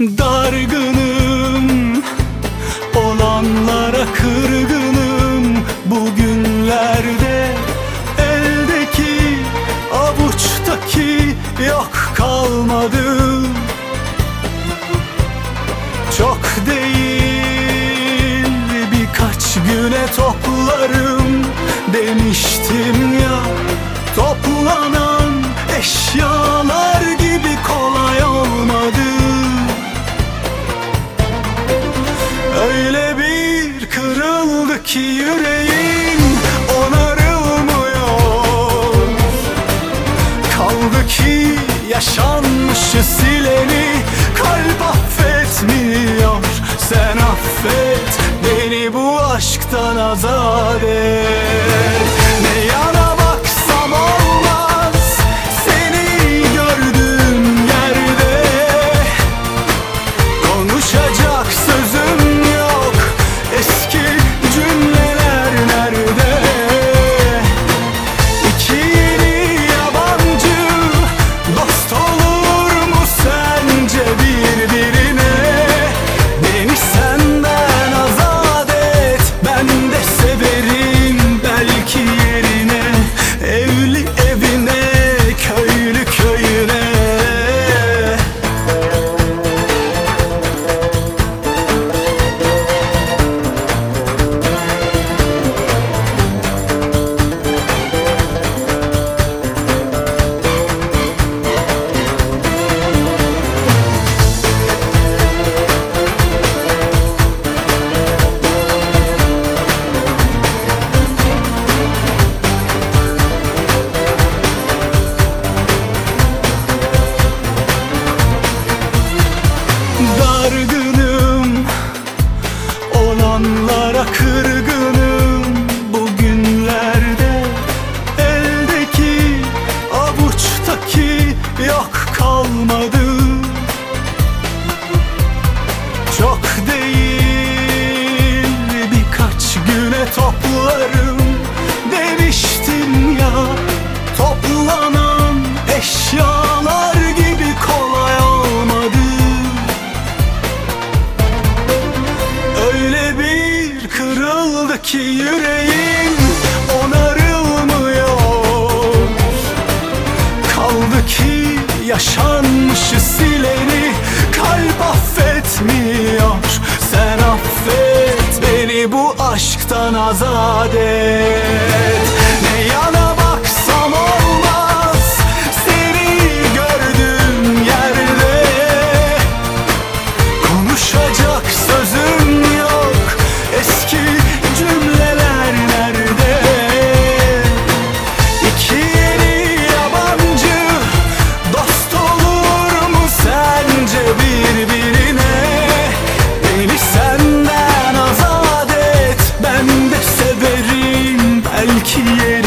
Dargınım, olanlara kırgınım. Bugünlerde eldeki, avuçtaki yok kalmadı. Çok değil, birkaç güne toplarım demiştim ya. Toplanan eşyalar gibi kolay olmadı. Öyle bir kırıldı ki yüreğim, onarılmıyor. Kaldı ki yaşanmışı sileni kalp affetmiyor. Sen affet beni, bu aşktan azat et. Ne yana baksam olmaz seni gördüğüm yerde. Konuşacak sözüm yok, eski cümleler nerede? İki yeni yabancı dost olur mu sence birbirine? Beni senden azat et, ben de severim belki yerine. Evli evine, köylü köyüne. Dargınım, olanlara kırgınım. Bugünlerde eldeki, avuçtaki yok kalmadı. Çok değil, birkaç güne toplarım demiştim ya. Toplanan eşyalar gibi kolay olmadı. Öyle bir kırıldı ki yüreğim, onarılmıyor. Kaldı ki yaşanmışı sileni kalp affetmiyor. Sen affet beni, bu aşktan azat et. Ne yana baksam olmaz seni gördüğüm yerde. Konuşacak sözüm yok, eski cümleler nerede? İki yeni yabancı dost olur mu sence birbirine? Beni senden azat et, ben de severim belki yerine.